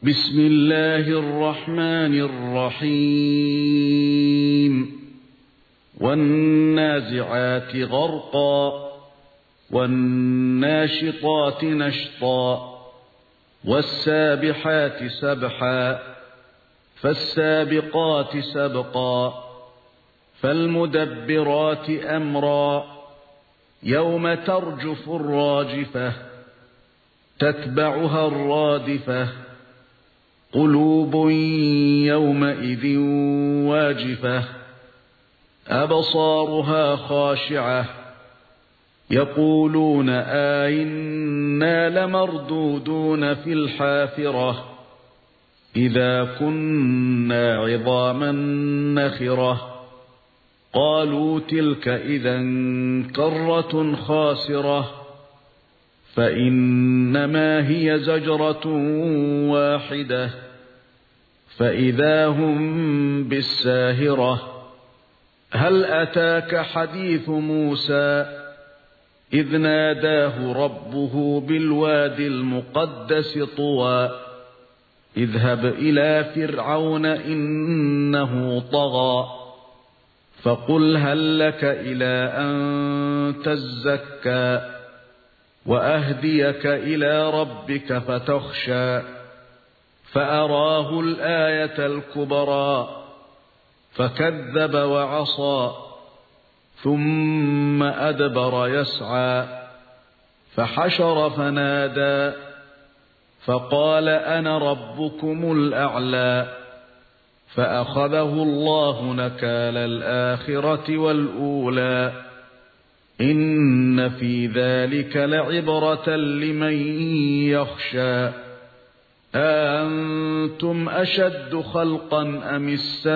بسم الله الرحمن الرحيم والنازعات غرقا والناشطات نشطا والسابحات سبحا فالسابقات سبقا فالمدبرات أمرا يوم ترجف الراجفة تتبعها الرادفة قلوب يومئذ واجفة أبصارها خاشعة يقولون أئنا لمردودون في الحافرة إذا كنا عظاما نخرة قالوا تلك إذا كرة خاسرة فإنما هي زجرة واحدة فإذا هم بالساهرة هل أتاك حديث موسى إذ ناداه ربه بالواد المقدس طوى اذهب إلى فرعون إنه طغى فقل هل لك إلى أن تزكى وأهديك إلى ربك فتخشى فأراه الآية الكبرى فكذب وعصى ثم أدبر يسعى فحشر فنادى فقال أنا ربكم الأعلى فأخذه الله نكال الآخرة والأولى إن في ذلك لعبرة لمن يخشى أأنتم أشد خلقا أم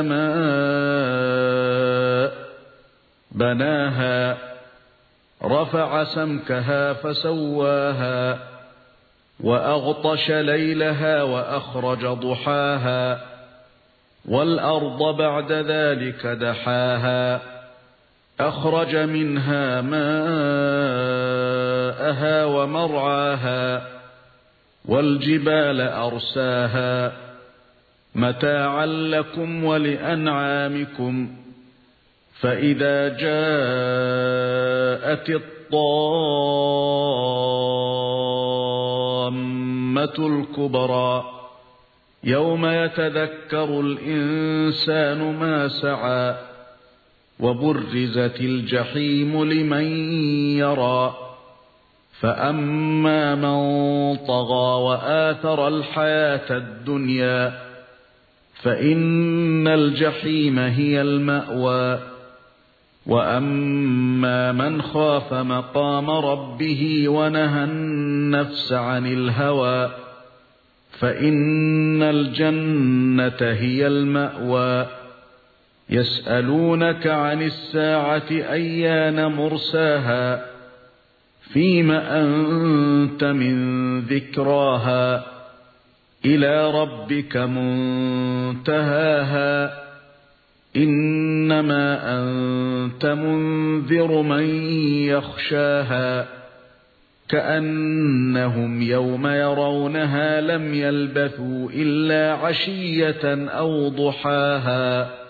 السماء بناها رفع سمكها فسواها وأغطش ليلها وأخرج ضحاها والأرض بعد ذلك دحاها أخرج منها ماءها ومرعاها والجبال أرساها متاعا لكم ولأنعامكم فإذا جاءت الطامة الكبرى يوم يتذكر الإنسان ما سعى وبرزت الجحيم لمن يرى فأما من طغى وآثر الحياة الدنيا فإن الجحيم هي المأوى وأما من خاف مقام ربه ونهى النفس عن الهوى فإن الجنة هي المأوى يسألونك عن الساعة أيان مرساها فيم أنت من ذكراها إلى ربك منتهاها إنما أنت منذر من يخشاها كأنهم يوم يرونها لم يلبثوا إلا عشية أو ضحاها